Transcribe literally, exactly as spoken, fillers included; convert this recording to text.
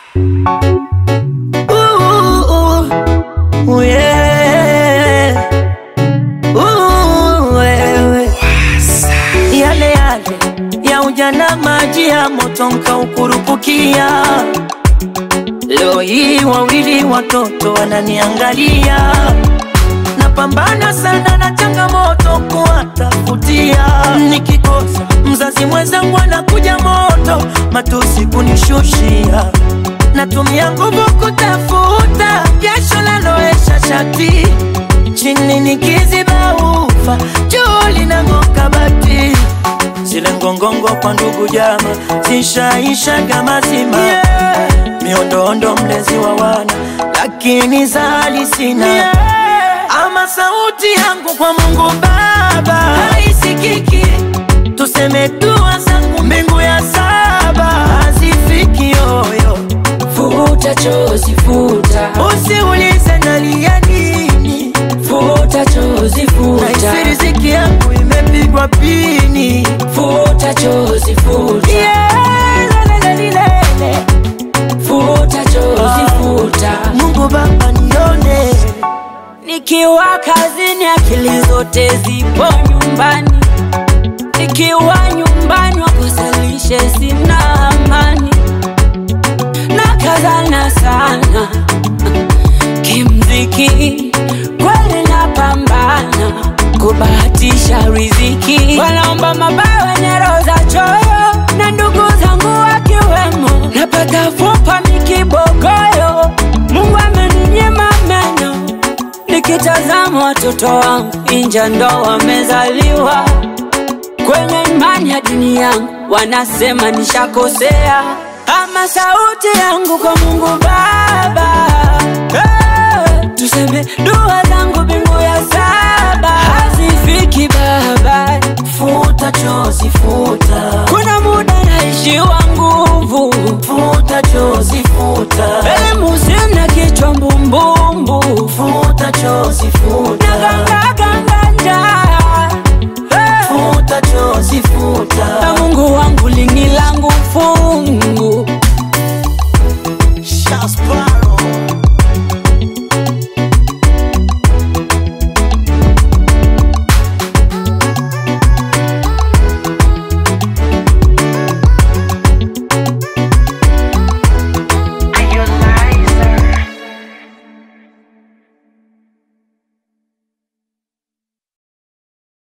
Ooh, ooh, yeah. Ooh, wewe. Yale yale ya ujana, maji ya moto mkaukurupukia. Leo hii wawili watoto wananiangalia. Napambana sana na changamoto kuwatafutia. Nikikosa mzazi mwenzangu anakuja moto, matusi kunishushia. Natumia nguvu kutafuta jasho laloesha shati. Chini nikiziba ufa, juu linang'oka bati. Zile ngongongo kwa ndugu jama zishaishaga mazima, yeah. Miondoondo mlezi wa wana, lakini zali sina, yeah. Ama sauti yangu kwa Mungu Baba haisikiki. Tuseme dua zangu mbingu ya saba hazifiki yoyo. Futa chozi futa, usiulize nalia nini. Futa chozi futa, na riziki yangu imepigwa pini. Futa chozi futa, yeah, lelelelele. Futa chozi futa, Mungu Baba nione. Nikiwa kazini akili zote zipo nyumbani. Nikiwa nyumbani wakusalishe sina amani. Nakazana sana kimziki, kweli napambana kubahatisha riziki. Wanaomba mabaya wenye roho za choyo, na ndugu zangu wakiwemo. Napata fupa mikibogoyo, Mungu ameninyima meno. Nikitazama watoto wangu inja ndo wamezaliwa. Kwenye imani ya dini yangu wanasema nishakosea. Ama sauti yangu kwa Mungu Baba, hey, tuseme dua zangu mbingu ya saba hazifiki Baba. Futa chozi futa, kuna muda naishiwa nguvu. Futa chozi futa, elimu sina kichwa mbumbumbu. Futa chozi futa, naganga ganga, hey. Futa chozi futa, na Mungu wangu linila